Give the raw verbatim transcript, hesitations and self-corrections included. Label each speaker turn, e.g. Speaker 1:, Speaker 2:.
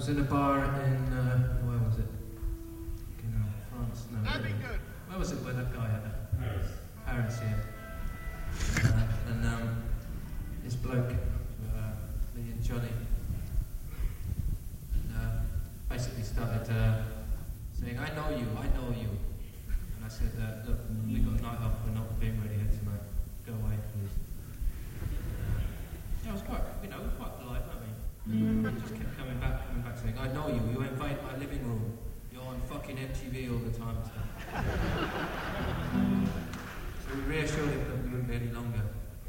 Speaker 1: was in a bar in, uh, where was it? In uh, France, no.
Speaker 2: That'd be good.
Speaker 1: Where was it where that guy had it?
Speaker 3: Paris.
Speaker 1: Paris, yeah. Uh, and um, this bloke, uh, me and Johnny, uh, basically started uh, saying, I know you, I know you. And I said, uh, look, we got a night off, we're not being ready here tonight. Go away, please. Uh, yeah, I was quite, you know, quite polite, I mean. He just kept coming back, coming back, saying, I know you, you invade my living room. You're on fucking M T V all the time. So we reassured him that we wouldn't be any longer.